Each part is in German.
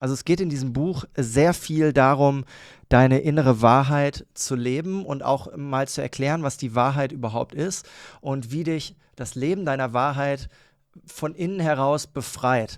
Also es geht in diesem Buch sehr viel darum, deine innere Wahrheit zu leben und auch mal zu erklären, was die Wahrheit überhaupt ist und wie dich das Leben deiner Wahrheit von innen heraus befreit.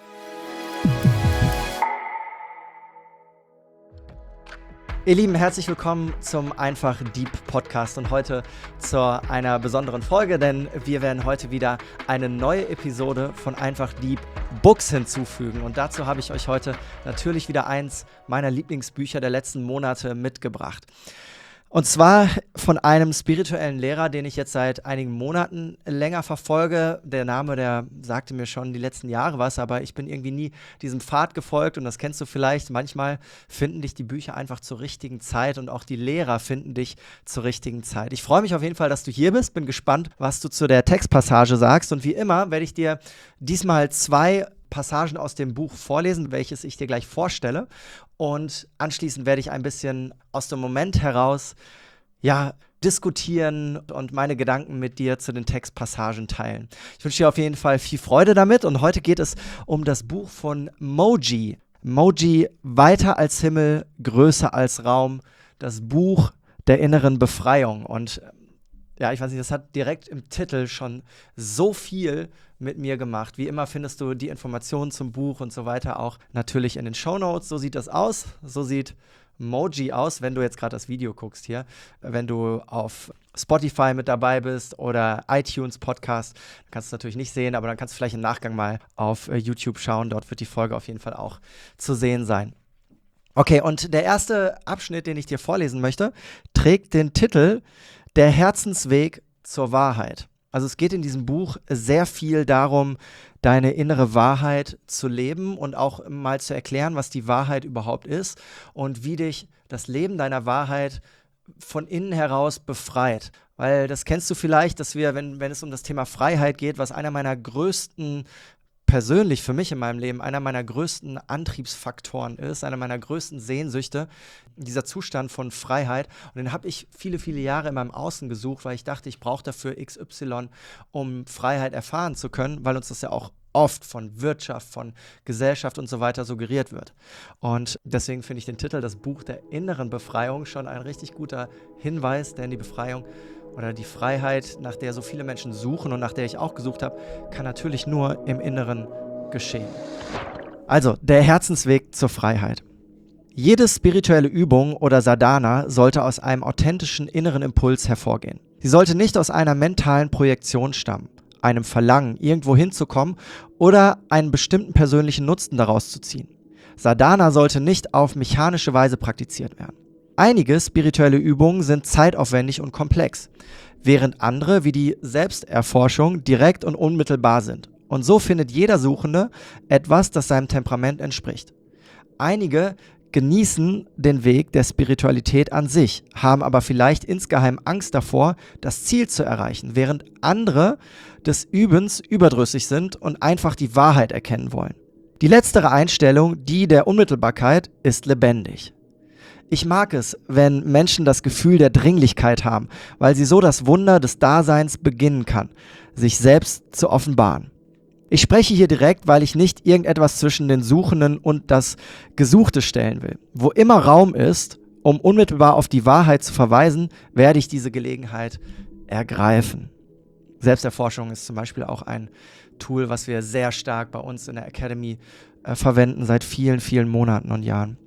Ihr Lieben, herzlich willkommen zum Einfach Deep Podcast und heute zu einer besonderen Folge, denn wir werden heute wieder eine neue Episode von Einfach Deep Books hinzufügen und dazu habe ich euch heute natürlich wieder eins meiner Lieblingsbücher der letzten Monate mitgebracht. Und zwar von einem spirituellen Lehrer, den ich jetzt seit einigen Monaten länger verfolge. Der Name, der sagte mir schon die letzten Jahre was, aber ich bin irgendwie nie diesem Pfad gefolgt und das kennst du vielleicht. Manchmal finden dich die Bücher einfach zur richtigen Zeit und auch die Lehrer finden dich zur richtigen Zeit. Ich freue mich auf jeden Fall, dass du hier bist, bin gespannt, was du zu der Textpassage sagst und wie immer werde ich dir diesmal 2 Passagen aus dem Buch vorlesen, welches ich dir gleich vorstelle. Und anschließend werde ich ein bisschen aus dem Moment heraus diskutieren und meine Gedanken mit dir zu den Textpassagen teilen. Ich wünsche dir auf jeden Fall viel Freude damit und heute geht es um das Buch von Mooji. Mooji, Weiter als Himmel, größer als Raum, das Buch der inneren Befreiung. Und ja, ich weiß nicht, das hat direkt im Titel schon so viel mit mir gemacht. Wie immer findest du die Informationen zum Buch und so weiter auch natürlich in den Shownotes. So sieht das aus. So sieht Mooji aus, wenn du jetzt gerade das Video guckst hier. Wenn du auf Spotify mit dabei bist oder iTunes Podcast, dann kannst du es natürlich nicht sehen, aber dann kannst du vielleicht im Nachgang mal auf YouTube schauen. Dort wird die Folge auf jeden Fall auch zu sehen sein. Okay, und der erste Abschnitt, den ich dir vorlesen möchte, trägt den Titel Der Herzensweg zur Wahrheit. Also es geht in diesem Buch sehr viel darum, deine innere Wahrheit zu leben und auch mal zu erklären, was die Wahrheit überhaupt ist und wie dich das Leben deiner Wahrheit von innen heraus befreit. Weil das kennst du vielleicht, dass wir, wenn es um das Thema Freiheit geht, was einer meiner größten persönlich für mich in meinem Leben einer meiner größten Antriebsfaktoren ist, einer meiner größten Sehnsüchte, dieser Zustand von Freiheit. Und den habe ich viele, viele Jahre in meinem Außen gesucht, weil ich dachte, ich brauche dafür XY, um Freiheit erfahren zu können, weil uns das ja auch oft von Wirtschaft, von Gesellschaft und so weiter suggeriert wird. Und deswegen finde ich den Titel, das Buch der inneren Befreiung, schon ein richtig guter Hinweis, denn die Befreiung oder die Freiheit, nach der so viele Menschen suchen und nach der ich auch gesucht habe, kann natürlich nur im Inneren geschehen. Also, der Herzensweg zur Freiheit. Jede spirituelle Übung oder Sadhana sollte aus einem authentischen inneren Impuls hervorgehen. Sie sollte nicht aus einer mentalen Projektion stammen, einem Verlangen, irgendwo hinzukommen oder einen bestimmten persönlichen Nutzen daraus zu ziehen. Sadhana sollte nicht auf mechanische Weise praktiziert werden. Einige spirituelle Übungen sind zeitaufwendig und komplex, während andere, wie die Selbsterforschung, direkt und unmittelbar sind. Und so findet jeder Suchende etwas, das seinem Temperament entspricht. Einige genießen den Weg der Spiritualität an sich, haben aber vielleicht insgeheim Angst davor, das Ziel zu erreichen, während andere des Übens überdrüssig sind und einfach die Wahrheit erkennen wollen. Die letztere Einstellung, die der Unmittelbarkeit, ist lebendig. Ich mag es, wenn Menschen das Gefühl der Dringlichkeit haben, weil sie so das Wunder des Daseins beginnen kann, sich selbst zu offenbaren. Ich spreche hier direkt, weil ich nicht irgendetwas zwischen den Suchenden und das Gesuchte stellen will. Wo immer Raum ist, um unmittelbar auf die Wahrheit zu verweisen, werde ich diese Gelegenheit ergreifen. Selbsterforschung ist zum Beispiel auch ein Tool, was wir sehr stark bei uns in der Academy verwenden seit vielen, vielen Monaten und Jahren.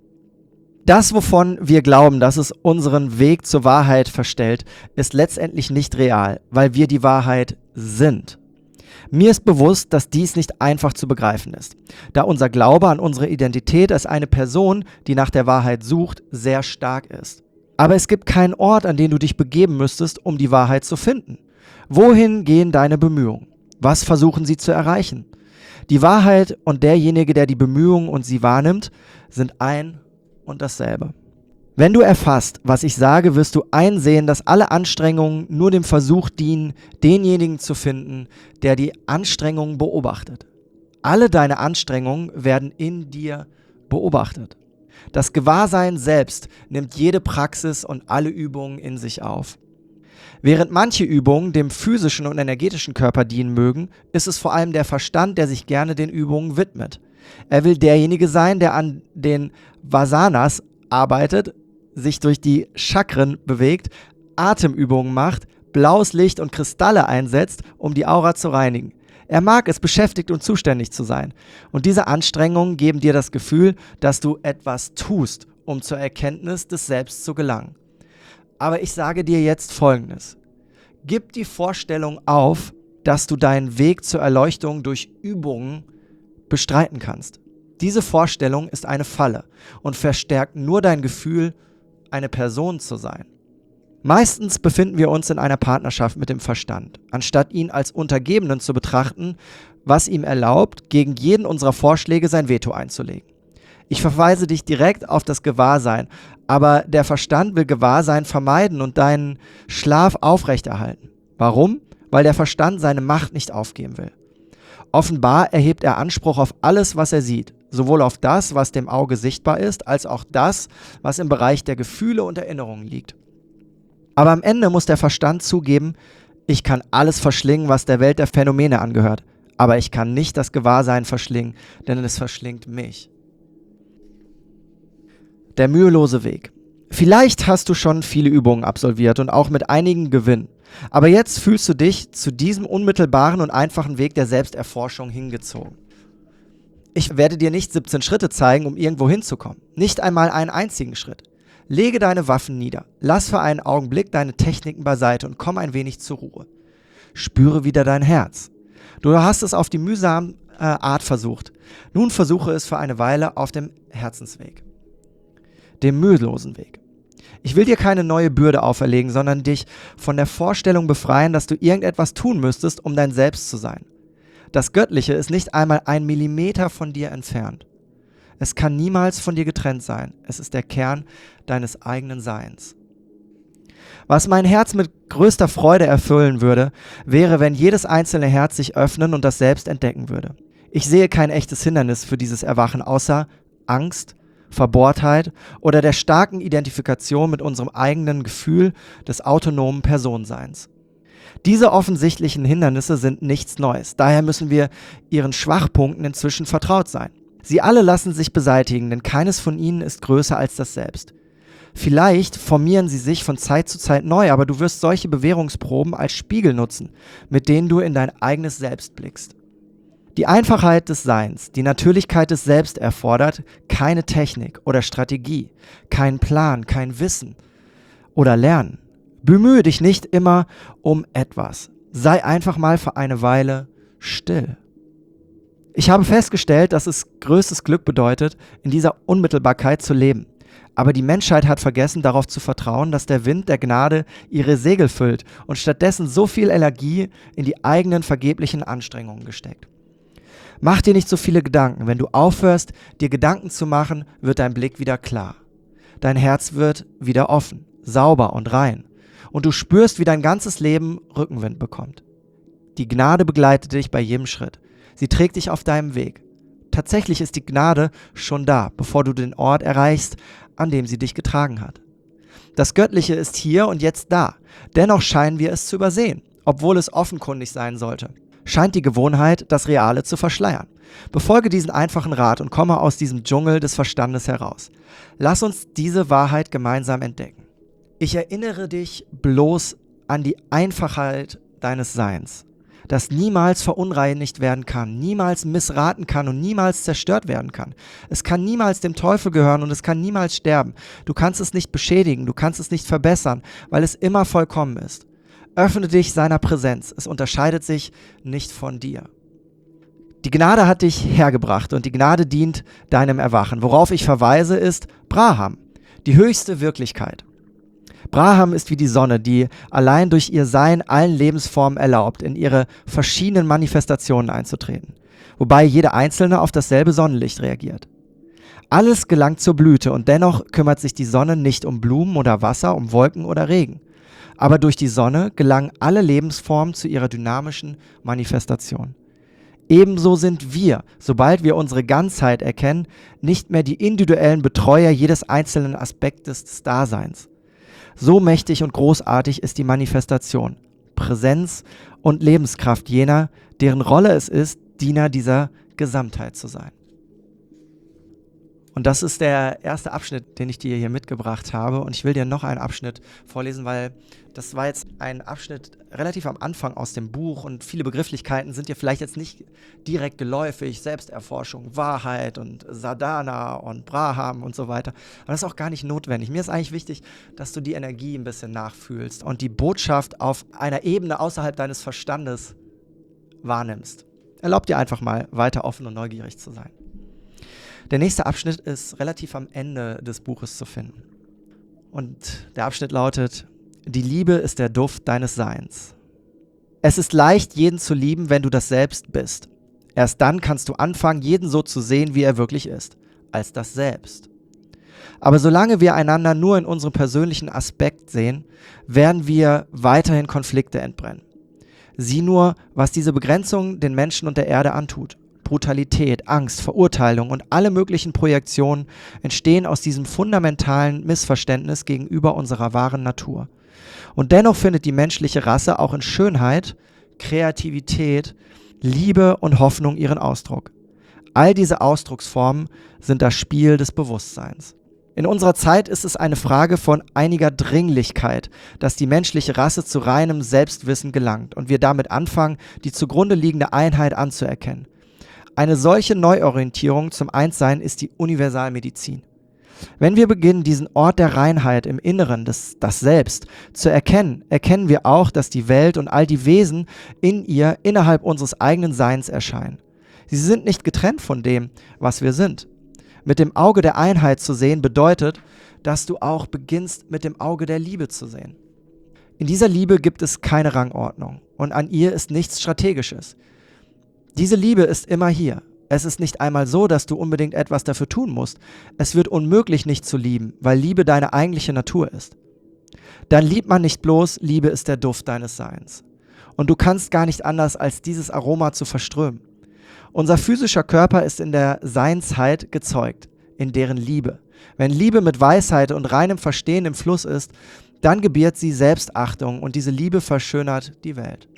Das, wovon wir glauben, dass es unseren Weg zur Wahrheit verstellt, ist letztendlich nicht real, weil wir die Wahrheit sind. Mir ist bewusst, dass dies nicht einfach zu begreifen ist, da unser Glaube an unsere Identität als eine Person, die nach der Wahrheit sucht, sehr stark ist. Aber es gibt keinen Ort, an den du dich begeben müsstest, um die Wahrheit zu finden. Wohin gehen deine Bemühungen? Was versuchen sie zu erreichen? Die Wahrheit und derjenige, der die Bemühungen und sie wahrnimmt, sind ein und dasselbe. Wenn du erfasst, was ich sage, wirst du einsehen, dass alle Anstrengungen nur dem Versuch dienen, denjenigen zu finden, der die Anstrengungen beobachtet. Alle deine Anstrengungen werden in dir beobachtet. Das Gewahrsein selbst nimmt jede Praxis und alle Übungen in sich auf. Während manche Übungen dem physischen und energetischen Körper dienen mögen, ist es vor allem der Verstand, der sich gerne den Übungen widmet. Er will derjenige sein, der an den Vasanas arbeitet, sich durch die Chakren bewegt, Atemübungen macht, blaues Licht und Kristalle einsetzt, um die Aura zu reinigen. Er mag es, beschäftigt und zuständig zu sein. Und diese Anstrengungen geben dir das Gefühl, dass du etwas tust, um zur Erkenntnis des Selbst zu gelangen. Aber ich sage dir jetzt Folgendes. Gib die Vorstellung auf, dass du deinen Weg zur Erleuchtung durch Übungen bestreiten kannst. Diese Vorstellung ist eine Falle und verstärkt nur dein Gefühl, eine Person zu sein. Meistens befinden wir uns in einer Partnerschaft mit dem Verstand, anstatt ihn als Untergebenen zu betrachten, was ihm erlaubt, gegen jeden unserer Vorschläge sein Veto einzulegen. Ich verweise dich direkt auf das Gewahrsein, aber der Verstand will Gewahrsein vermeiden und deinen Schlaf aufrechterhalten. Warum? Weil der Verstand seine Macht nicht aufgeben will. Offenbar erhebt er Anspruch auf alles, was er sieht, sowohl auf das, was dem Auge sichtbar ist, als auch das, was im Bereich der Gefühle und Erinnerungen liegt. Aber am Ende muss der Verstand zugeben, ich kann alles verschlingen, was der Welt der Phänomene angehört, aber ich kann nicht das Gewahrsein verschlingen, denn es verschlingt mich. Der mühelose Weg. Vielleicht hast du schon viele Übungen absolviert und auch mit einigen Gewinn, aber jetzt fühlst du dich zu diesem unmittelbaren und einfachen Weg der Selbsterforschung hingezogen. Ich werde dir nicht 17 Schritte zeigen, um irgendwo hinzukommen, nicht einmal einen einzigen Schritt. Lege deine Waffen nieder, lass für einen Augenblick deine Techniken beiseite und komm ein wenig zur Ruhe. Spüre wieder dein Herz. Du hast es auf die mühsame Art versucht. Nun versuche es für eine Weile auf dem Herzensweg, dem mühelosen Weg. Ich will dir keine neue Bürde auferlegen, sondern dich von der Vorstellung befreien, dass du irgendetwas tun müsstest, um dein Selbst zu sein. Das Göttliche ist nicht einmal 1 Millimeter von dir entfernt. Es kann niemals von dir getrennt sein. Es ist der Kern deines eigenen Seins. Was mein Herz mit größter Freude erfüllen würde, wäre, wenn jedes einzelne Herz sich öffnen und das Selbst entdecken würde. Ich sehe kein echtes Hindernis für dieses Erwachen außer Angst, Verbohrtheit oder der starken Identifikation mit unserem eigenen Gefühl des autonomen Personenseins. Diese offensichtlichen Hindernisse sind nichts Neues. Daher müssen wir ihren Schwachpunkten inzwischen vertraut sein. Sie alle lassen sich beseitigen, denn keines von ihnen ist größer als das Selbst. Vielleicht formieren sie sich von Zeit zu Zeit neu, aber du wirst solche Bewährungsproben als Spiegel nutzen, mit denen du in dein eigenes Selbst blickst. Die Einfachheit des Seins, die Natürlichkeit des Selbst erfordert keine Technik oder Strategie, keinen Plan, kein Wissen oder Lernen. Bemühe dich nicht immer um etwas. Sei einfach mal für eine Weile still. Ich habe festgestellt, dass es größtes Glück bedeutet, in dieser Unmittelbarkeit zu leben. Aber die Menschheit hat vergessen, darauf zu vertrauen, dass der Wind der Gnade ihre Segel füllt und stattdessen so viel Energie in die eigenen vergeblichen Anstrengungen gesteckt. Mach dir nicht so viele Gedanken. Wenn du aufhörst, dir Gedanken zu machen, wird dein Blick wieder klar. Dein Herz wird wieder offen, sauber und rein. Und du spürst, wie dein ganzes Leben Rückenwind bekommt. Die Gnade begleitet dich bei jedem Schritt. Sie trägt dich auf deinem Weg. Tatsächlich ist die Gnade schon da, bevor du den Ort erreichst, an dem sie dich getragen hat. Das Göttliche ist hier und jetzt da. Dennoch scheinen wir es zu übersehen, obwohl es offenkundig sein sollte. Scheint die Gewohnheit, das Reale zu verschleiern. Befolge diesen einfachen Rat und komme aus diesem Dschungel des Verstandes heraus. Lass uns diese Wahrheit gemeinsam entdecken. Ich erinnere dich bloß an die Einfachheit deines Seins, das niemals verunreinigt werden kann, niemals missraten kann und niemals zerstört werden kann. Es kann niemals dem Teufel gehören und es kann niemals sterben. Du kannst es nicht beschädigen, du kannst es nicht verbessern, weil es immer vollkommen ist. Öffne dich seiner Präsenz, es unterscheidet sich nicht von dir. Die Gnade hat dich hergebracht und die Gnade dient deinem Erwachen. Worauf ich verweise ist Braham, die höchste Wirklichkeit. Braham ist wie die Sonne, die allein durch ihr Sein allen Lebensformen erlaubt, in ihre verschiedenen Manifestationen einzutreten, wobei jede einzelne auf dasselbe Sonnenlicht reagiert. Alles gelangt zur Blüte und dennoch kümmert sich die Sonne nicht um Blumen oder Wasser, um Wolken oder Regen. Aber durch die Sonne gelangen alle Lebensformen zu ihrer dynamischen Manifestation. Ebenso sind wir, sobald wir unsere Ganzheit erkennen, nicht mehr die individuellen Betreuer jedes einzelnen Aspektes des Daseins. So mächtig und großartig ist die Manifestation, Präsenz und Lebenskraft jener, deren Rolle es ist, Diener dieser Gesamtheit zu sein. Und das ist der erste Abschnitt, den ich dir hier mitgebracht habe. Und ich will dir noch einen Abschnitt vorlesen, weil das war jetzt ein Abschnitt relativ am Anfang aus dem Buch und viele Begrifflichkeiten sind dir vielleicht jetzt nicht direkt geläufig. Selbsterforschung, Wahrheit und Sadhana und Braham und so weiter. Aber das ist auch gar nicht notwendig. Mir ist eigentlich wichtig, dass du die Energie ein bisschen nachfühlst und die Botschaft auf einer Ebene außerhalb deines Verstandes wahrnimmst. Erlaub dir einfach mal weiter offen und neugierig zu sein. Der nächste Abschnitt ist relativ am Ende des Buches zu finden. Und der Abschnitt lautet: Die Liebe ist der Duft deines Seins. Es ist leicht, jeden zu lieben, wenn du das Selbst bist. Erst dann kannst du anfangen, jeden so zu sehen, wie er wirklich ist, als das Selbst. Aber solange wir einander nur in unserem persönlichen Aspekt sehen, werden wir weiterhin Konflikte entbrennen. Sieh nur, was diese Begrenzung den Menschen und der Erde antut. Brutalität, Angst, Verurteilung und alle möglichen Projektionen entstehen aus diesem fundamentalen Missverständnis gegenüber unserer wahren Natur. Und dennoch findet die menschliche Rasse auch in Schönheit, Kreativität, Liebe und Hoffnung ihren Ausdruck. All diese Ausdrucksformen sind das Spiel des Bewusstseins. In unserer Zeit ist es eine Frage von einiger Dringlichkeit, dass die menschliche Rasse zu reinem Selbstwissen gelangt und wir damit anfangen, die zugrunde liegende Einheit anzuerkennen. Eine solche Neuorientierung zum Einssein ist die Universalmedizin. Wenn wir beginnen, diesen Ort der Reinheit im Inneren, das Selbst, zu erkennen, erkennen wir auch, dass die Welt und all die Wesen in ihr innerhalb unseres eigenen Seins erscheinen. Sie sind nicht getrennt von dem, was wir sind. Mit dem Auge der Einheit zu sehen bedeutet, dass du auch beginnst, mit dem Auge der Liebe zu sehen. In dieser Liebe gibt es keine Rangordnung und an ihr ist nichts Strategisches. Diese Liebe ist immer hier. Es ist nicht einmal so, dass du unbedingt etwas dafür tun musst. Es wird unmöglich, nicht zu lieben, weil Liebe deine eigentliche Natur ist. Dann liebt man nicht bloß, Liebe ist der Duft deines Seins. Und du kannst gar nicht anders, als dieses Aroma zu verströmen. Unser physischer Körper ist in der Seinsheit gezeugt, in deren Liebe. Wenn Liebe mit Weisheit und reinem Verstehen im Fluss ist, dann gebiert sie Selbstachtung und diese Liebe verschönert die Welt.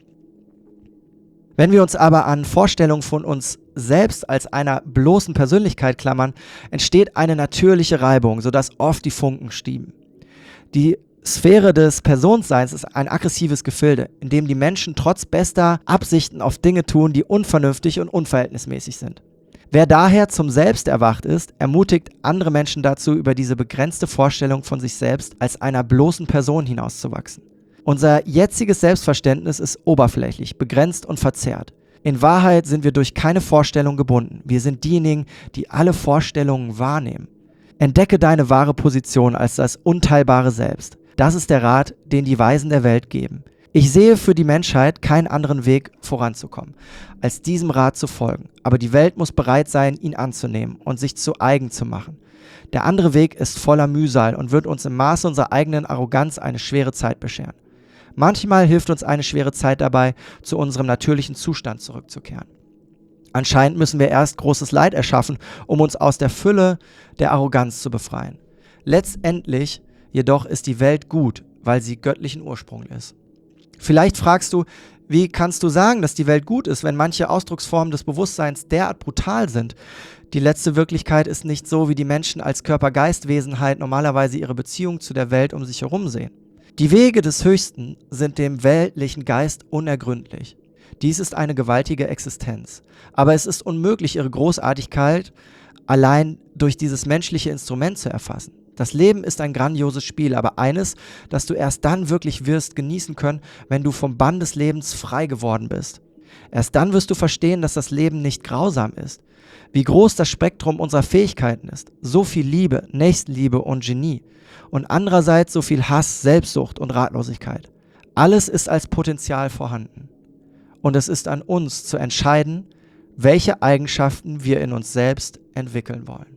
Wenn wir uns aber an Vorstellungen von uns selbst als einer bloßen Persönlichkeit klammern, entsteht eine natürliche Reibung, sodass oft die Funken stieben. Die Sphäre des Personenseins ist ein aggressives Gefilde, in dem die Menschen trotz bester Absichten auf Dinge tun, die unvernünftig und unverhältnismäßig sind. Wer daher zum Selbst erwacht ist, ermutigt andere Menschen dazu, über diese begrenzte Vorstellung von sich selbst als einer bloßen Person hinauszuwachsen. Unser jetziges Selbstverständnis ist oberflächlich, begrenzt und verzerrt. In Wahrheit sind wir durch keine Vorstellung gebunden. Wir sind diejenigen, die alle Vorstellungen wahrnehmen. Entdecke deine wahre Position als das unteilbare Selbst. Das ist der Rat, den die Weisen der Welt geben. Ich sehe für die Menschheit keinen anderen Weg voranzukommen, als diesem Rat zu folgen. Aber die Welt muss bereit sein, ihn anzunehmen und sich zu eigen zu machen. Der andere Weg ist voller Mühsal und wird uns im Maße unserer eigenen Arroganz eine schwere Zeit bescheren. Manchmal hilft uns eine schwere Zeit dabei, zu unserem natürlichen Zustand zurückzukehren. Anscheinend müssen wir erst großes Leid erschaffen, um uns aus der Fülle der Arroganz zu befreien. Letztendlich jedoch ist die Welt gut, weil sie göttlichen Ursprung ist. Vielleicht fragst du, wie kannst du sagen, dass die Welt gut ist, wenn manche Ausdrucksformen des Bewusstseins derart brutal sind? Die letzte Wirklichkeit ist nicht so, wie die Menschen als Körper-Geist-Wesenheit normalerweise ihre Beziehung zu der Welt um sich herum sehen. Die Wege des Höchsten sind dem weltlichen Geist unergründlich. Dies ist eine gewaltige Existenz. Aber es ist unmöglich, ihre Großartigkeit allein durch dieses menschliche Instrument zu erfassen. Das Leben ist ein grandioses Spiel, aber eines, das du erst dann wirklich wirst genießen können, wenn du vom Bann des Lebens frei geworden bist. Erst dann wirst du verstehen, dass das Leben nicht grausam ist. Wie groß das Spektrum unserer Fähigkeiten ist. So viel Liebe, Nächstenliebe und Genie. Und andererseits so viel Hass, Selbstsucht und Ratlosigkeit. Alles ist als Potenzial vorhanden. Und es ist an uns zu entscheiden, welche Eigenschaften wir in uns selbst entwickeln wollen.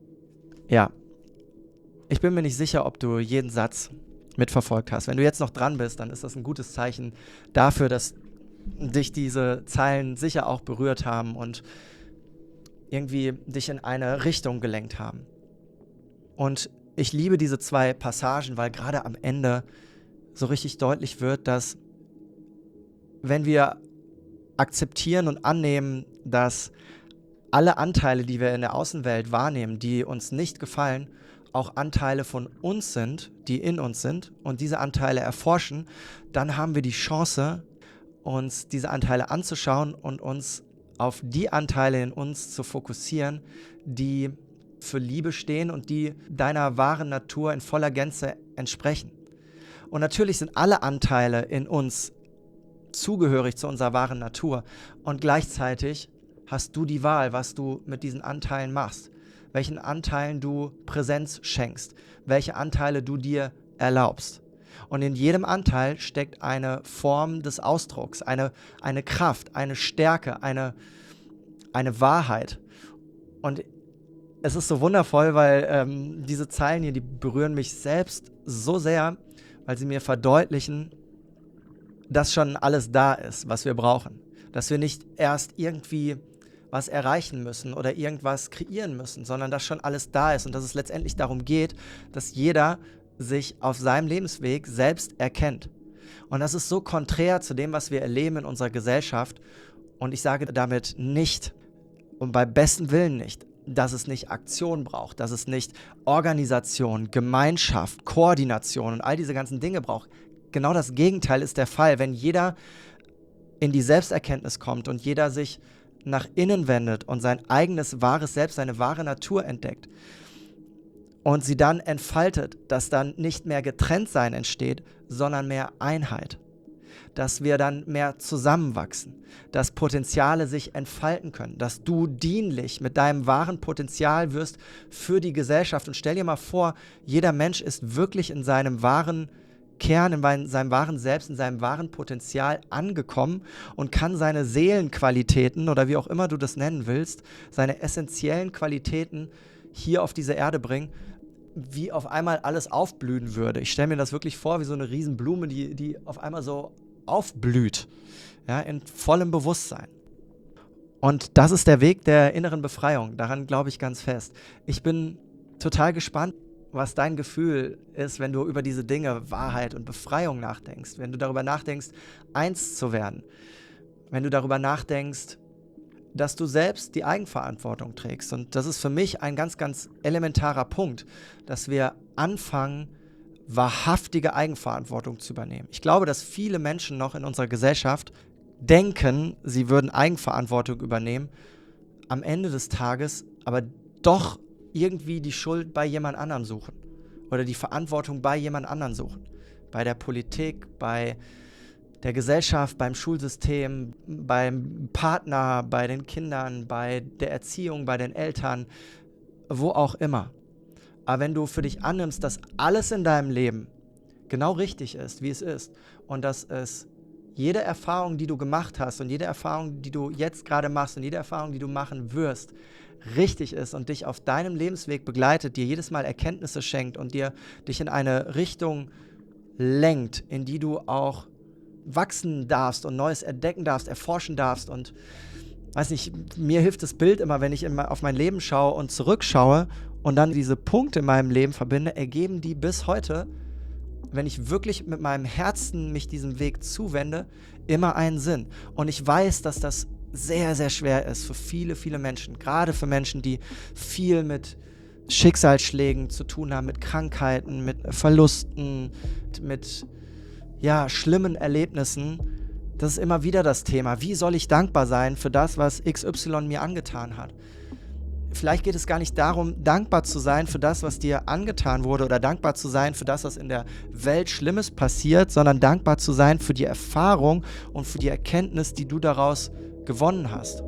Ja, ich bin mir nicht sicher, ob du jeden Satz mitverfolgt hast. Wenn du jetzt noch dran bist, dann ist das ein gutes Zeichen dafür, dass dich diese Zeilen sicher auch berührt haben und irgendwie dich in eine Richtung gelenkt haben. Und ich liebe diese zwei Passagen, weil gerade am Ende so richtig deutlich wird, dass wenn wir akzeptieren und annehmen, dass alle Anteile, die wir in der Außenwelt wahrnehmen, die uns nicht gefallen, auch Anteile von uns sind, die in uns sind und diese Anteile erforschen, dann haben wir die Chance, uns diese Anteile anzuschauen und uns auf die Anteile in uns zu fokussieren, die für Liebe stehen und die deiner wahren Natur in voller Gänze entsprechen. Und natürlich sind alle Anteile in uns zugehörig zu unserer wahren Natur und gleichzeitig hast du die Wahl, was du mit diesen Anteilen machst, welchen Anteilen du Präsenz schenkst, welche Anteile du dir erlaubst. Und in jedem Anteil steckt eine Form des Ausdrucks, eine Kraft, eine Stärke, eine Wahrheit. Und es ist so wundervoll, weil diese Zeilen hier, die berühren mich selbst so sehr, weil sie mir verdeutlichen, dass schon alles da ist, was wir brauchen. Dass wir nicht erst irgendwie was erreichen müssen oder irgendwas kreieren müssen, sondern dass schon alles da ist und dass es letztendlich darum geht, dass jeder sich auf seinem Lebensweg selbst erkennt. Und das ist so konträr zu dem, was wir erleben in unserer Gesellschaft. Und ich sage damit nicht, und bei bestem Willen nicht, dass es nicht Aktion braucht, dass es nicht Organisation, Gemeinschaft, Koordination und all diese ganzen Dinge braucht. Genau das Gegenteil ist der Fall, wenn jeder in die Selbsterkenntnis kommt und jeder sich nach innen wendet und sein eigenes wahres Selbst, seine wahre Natur entdeckt und sie dann entfaltet, dass dann nicht mehr Getrenntsein entsteht, sondern mehr Einheit. Dass wir dann mehr zusammenwachsen, dass Potenziale sich entfalten können, dass du dienlich mit deinem wahren Potenzial wirst für die Gesellschaft. Und stell dir mal vor, jeder Mensch ist wirklich in seinem wahren Kern, in seinem wahren Selbst, in seinem wahren Potenzial angekommen und kann seine Seelenqualitäten oder wie auch immer du das nennen willst, seine essentiellen Qualitäten hier auf diese Erde bringen, wie auf einmal alles aufblühen würde. Ich stelle mir das wirklich vor, wie so eine Riesenblume, die auf einmal so aufblüht, ja, in vollem Bewusstsein. Und das ist der Weg der inneren Befreiung. Daran glaube ich ganz fest. Ich bin total gespannt, was dein Gefühl ist, wenn du über diese Dinge Wahrheit und Befreiung nachdenkst, wenn du darüber nachdenkst, eins zu werden, wenn du darüber nachdenkst, dass du selbst die Eigenverantwortung trägst. Und das ist für mich ein ganz, ganz elementarer Punkt, dass wir anfangen, wahrhaftige Eigenverantwortung zu übernehmen. Ich glaube, dass viele Menschen noch in unserer Gesellschaft denken, sie würden Eigenverantwortung übernehmen, am Ende des Tages aber doch irgendwie die Schuld bei jemand anderem suchen oder die Verantwortung bei jemand anderem suchen. Bei der Politik, bei der Gesellschaft, beim Schulsystem, beim Partner, bei den Kindern, bei der Erziehung, bei den Eltern, wo auch immer. Aber wenn du für dich annimmst, dass alles in deinem Leben genau richtig ist, wie es ist und dass es jede Erfahrung, die du gemacht hast und jede Erfahrung, die du jetzt gerade machst und jede Erfahrung, die du machen wirst, richtig ist und dich auf deinem Lebensweg begleitet, dir jedes Mal Erkenntnisse schenkt und dich in eine Richtung lenkt, in die du auch wachsen darfst und Neues entdecken darfst, erforschen darfst. Und weiß nicht, mir hilft das Bild immer, wenn ich auf mein Leben schaue und zurückschaue und dann diese Punkte in meinem Leben verbinde, ergeben die bis heute, wenn ich wirklich mit meinem Herzen mich diesem Weg zuwende, immer einen Sinn. Und ich weiß, dass das sehr, sehr schwer ist für viele, viele Menschen, gerade für Menschen, die viel mit Schicksalsschlägen zu tun haben, mit Krankheiten, mit Verlusten, mit schlimmen Erlebnissen. Das ist immer wieder das Thema. Wie soll ich dankbar sein für das, was XY mir angetan hat? Vielleicht geht es gar nicht darum, dankbar zu sein für das, was dir angetan wurde oder dankbar zu sein für das, was in der Welt Schlimmes passiert, sondern dankbar zu sein für die Erfahrung und für die Erkenntnis, die du daraus gewonnen hast.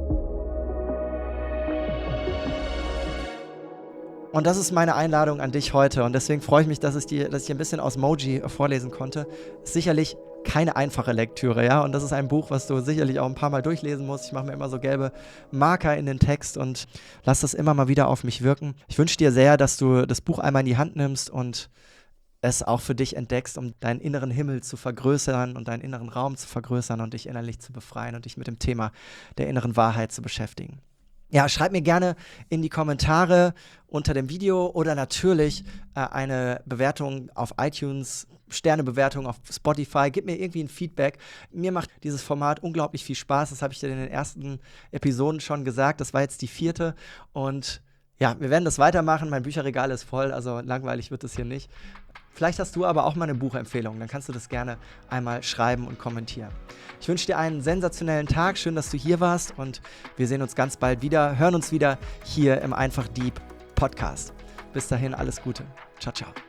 Und das ist meine Einladung an dich heute und deswegen freue ich mich, dass ich ein bisschen aus Moji vorlesen konnte. Ist sicherlich keine einfache Lektüre, ja, und das ist ein Buch, was du sicherlich auch ein paar Mal durchlesen musst. Ich mache mir immer so gelbe Marker in den Text und lass das immer mal wieder auf mich wirken. Ich wünsche dir sehr, dass du das Buch einmal in die Hand nimmst und es auch für dich entdeckst, um deinen inneren Himmel zu vergrößern und deinen inneren Raum zu vergrößern und dich innerlich zu befreien und dich mit dem Thema der inneren Wahrheit zu beschäftigen. Ja, schreib mir gerne in die Kommentare unter dem Video oder natürlich eine Bewertung auf iTunes, Sternebewertung auf Spotify. Gib mir irgendwie ein Feedback. Mir macht dieses Format unglaublich viel Spaß. Das habe ich dir in den ersten Episoden schon gesagt. Das war jetzt die 4. Und ja, wir werden das weitermachen. Mein Bücherregal ist voll, also langweilig wird es hier nicht. Vielleicht hast du aber auch mal eine Buchempfehlung. Dann kannst du das gerne einmal schreiben und kommentieren. Ich wünsche dir einen sensationellen Tag. Schön, dass du hier warst. Und wir sehen uns ganz bald wieder, hören uns wieder hier im Einfach Deep Podcast. Bis dahin, alles Gute. Ciao, ciao.